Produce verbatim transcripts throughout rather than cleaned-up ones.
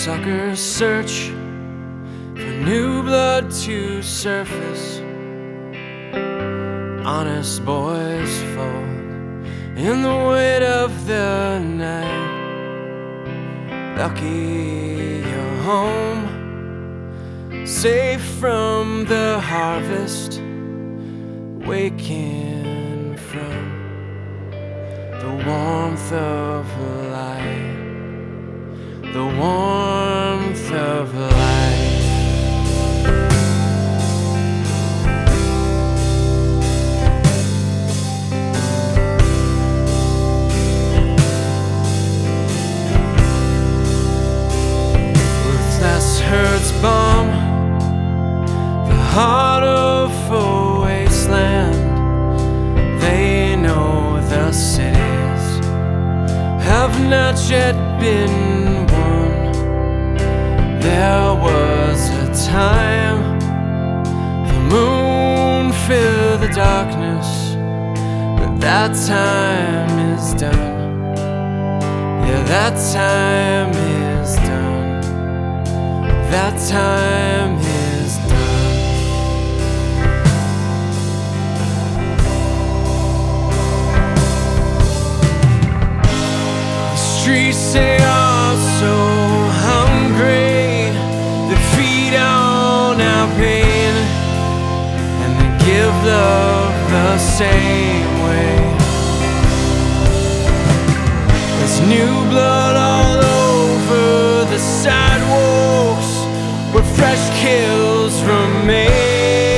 Suckers search for new blood to surface. Honest boys fold in the weight of the night. Lucky you're home, safe from the harvest, waking from the warmth of light, the warmth of life. Ruthless herds bomb the heart of a wasteland. They know the cities have not yet been won. There was a time the moon filled the darkness, but that time is done. Yeah, that time is done. That time is done. The streets, they are so hungry, they feed on our pain, and they give love the same way. There's new blood all over the sidewalks where fresh kills remain.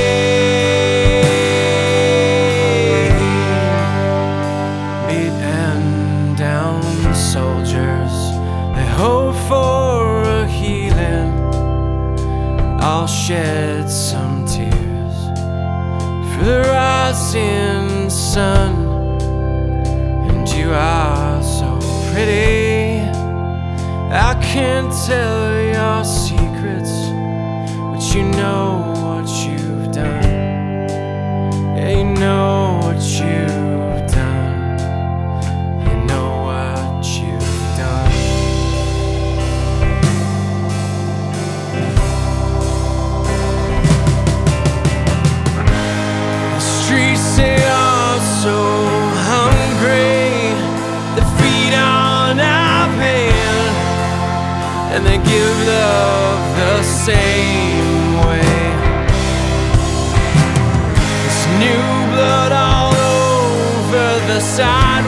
Beat and down soldiers, they hope for a healing. I'll shed some tears for the rising sun. And you are so pretty, I can't tell your secrets, but you know what you've done. Yeah, you know what you've done. You know what you've done. The streets, they are so hungry, they feed on our pain, and they give love the same way. There's new blood all over the side